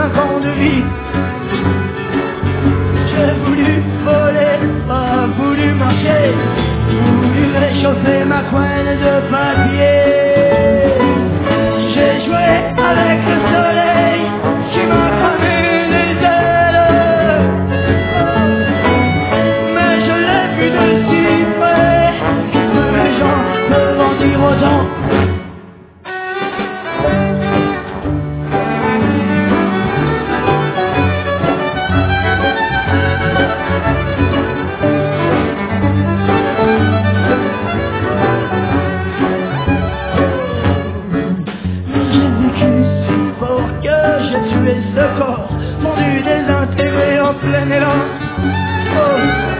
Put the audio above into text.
25 ans de vie. J'ai voulu voler, pas voulu marcher, voulu réchauffer ma couenne de papier. J'ai joué avec le soleil qui m'a cramé les ailes, mais je l'ai vu de si près que les gens peuvent en dire autant. J'ai tué ce corps, tendu des intérêts en plein élan. Oh.